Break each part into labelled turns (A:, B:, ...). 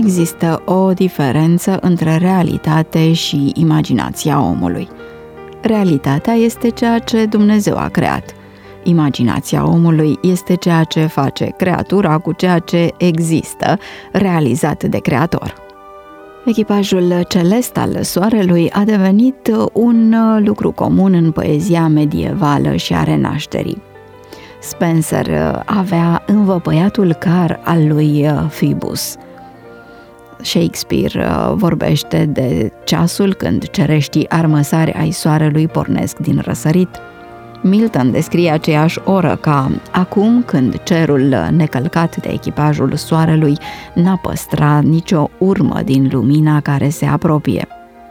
A: există o diferență între realitate și imaginația omului. Realitatea este ceea ce Dumnezeu a creat. Imaginația omului este ceea ce face creatura cu ceea ce există, realizat de creator. Echipajul celest al Soarelui a devenit un lucru comun în poezia medievală și a Renașterii. Spenser avea învăpăiatul car al lui Phoebus. Shakespeare vorbește de ceasul când cereștii armăsari ai soarelui pornesc din răsărit. Milton descrie aceeași oră ca acum când cerul necălcat de echipajul soarelui n-a păstrat nicio urmă din lumina care se apropie.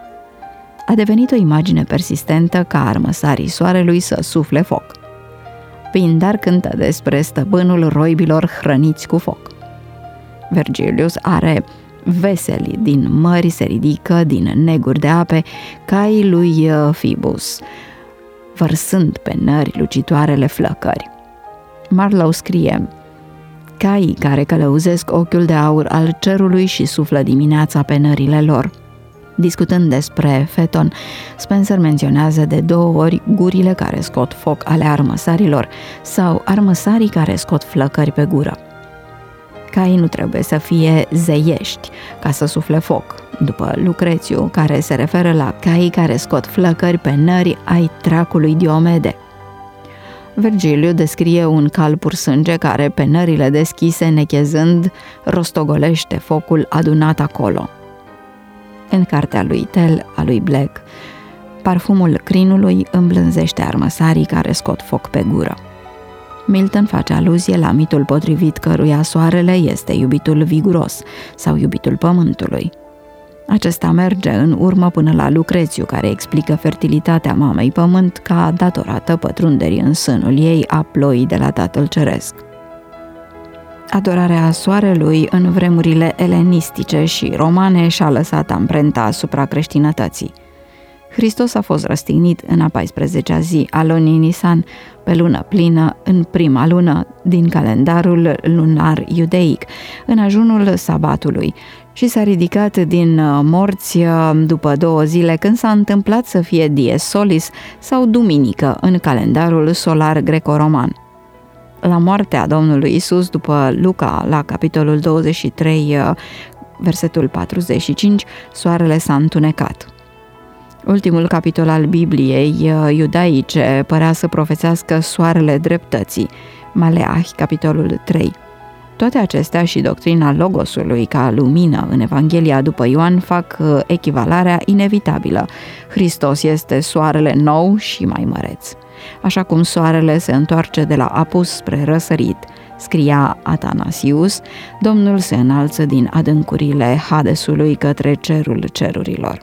A: A devenit o imagine persistentă ca armăsarii soarelui să sufle foc. Pindar cântă despre stăpânul roibilor hrăniți cu foc. Vergilius are veseli din mări se ridică, din neguri de ape, caii lui Phoebus, vărsând pe nări lucitoarele flăcări. Marlowe scrie: caii care călăuzesc ochiul de aur al cerului și suflă dimineața pe nările lor. Discutând despre Feton, Spenser menționează de 2 ori gurile care scot foc ale armăsarilor sau armăsarii care scot flăcări pe gură. Caii nu trebuie să fie zeiești ca să sufle foc, după Lucrețiu, care se referă la caii care scot flăcări pe nări ai dracului Diomede. Vergiliu descrie un cal pur sânge care, pe nările deschise nechezând, rostogolește focul adunat acolo. În cartea lui Tell, a lui Black, parfumul crinului îmblânzește armăsarii care scot foc pe gură. Milton face aluzie la mitul potrivit căruia soarele este iubitul viguros sau iubitul pământului. Acesta merge în urmă până la Lucrețiu, care explică fertilitatea mamei pământ ca datorată pătrunderii în sânul ei a ploii de la Tatăl Ceresc. Adorarea soarelui în vremurile elenistice și romane și-a lăsat amprenta asupra creștinătății. Hristos a fost răstignit în a 14-a zi a lunii Nisan, pe lună plină, în prima lună din calendarul lunar iudeic, în ajunul sabatului, și s-a ridicat din morți după 2 zile, când s-a întâmplat să fie dies solis sau duminică în calendarul solar greco-roman. La moartea Domnului Isus, după Luca, la capitolul 23, versetul 45, soarele s-a întunecat. Ultimul capitol al Bibliei iudaice părea să profețească soarele dreptății, Maleahi, capitolul 3. Toate acestea și doctrina Logosului ca lumină în Evanghelia după Ioan fac echivalarea inevitabilă. Hristos este soarele nou și mai măreț. Așa cum soarele se întoarce de la apus spre răsărit, scria Atanasius, Domnul se înalță din adâncurile Hadesului către cerul cerurilor.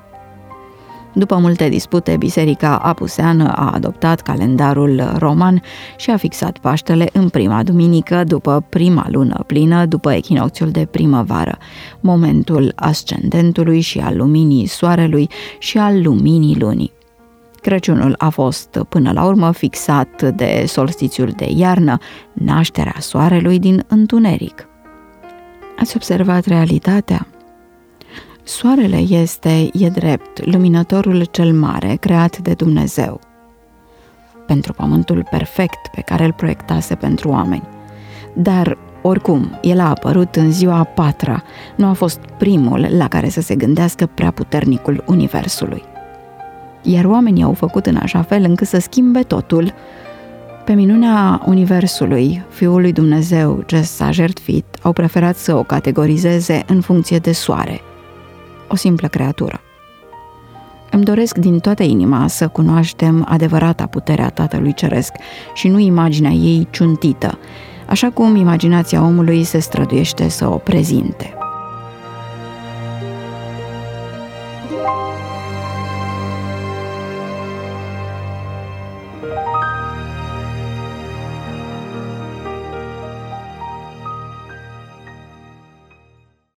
A: După multe dispute, biserica apuseană a adoptat calendarul roman și a fixat Paștele în prima duminică după prima lună plină, după echinocțiul de primăvară, momentul ascendentului și al luminii soarelui și al luminii lunii. Crăciunul a fost până la urmă fixat de solstițiul de iarnă, nașterea soarelui din întuneric. Ați observat realitatea? Soarele e drept, luminătorul cel mare creat de Dumnezeu, pentru pământul perfect pe care îl proiectase pentru oameni. Dar, oricum, el a apărut în ziua a 4-a, nu a fost primul la care să se gândească prea puternicul universului. Iar oamenii au făcut în așa fel încât să schimbe totul. Pe minunea universului, Fiul lui Dumnezeu ce s-a jertfit, au preferat să o categorizeze în funcție de soare, o simplă creatură. Îmi doresc din toată inima să cunoaștem adevărata puterea Tatălui Ceresc și nu imaginea ei ciuntită, așa cum imaginația omului se străduiește să o prezinte.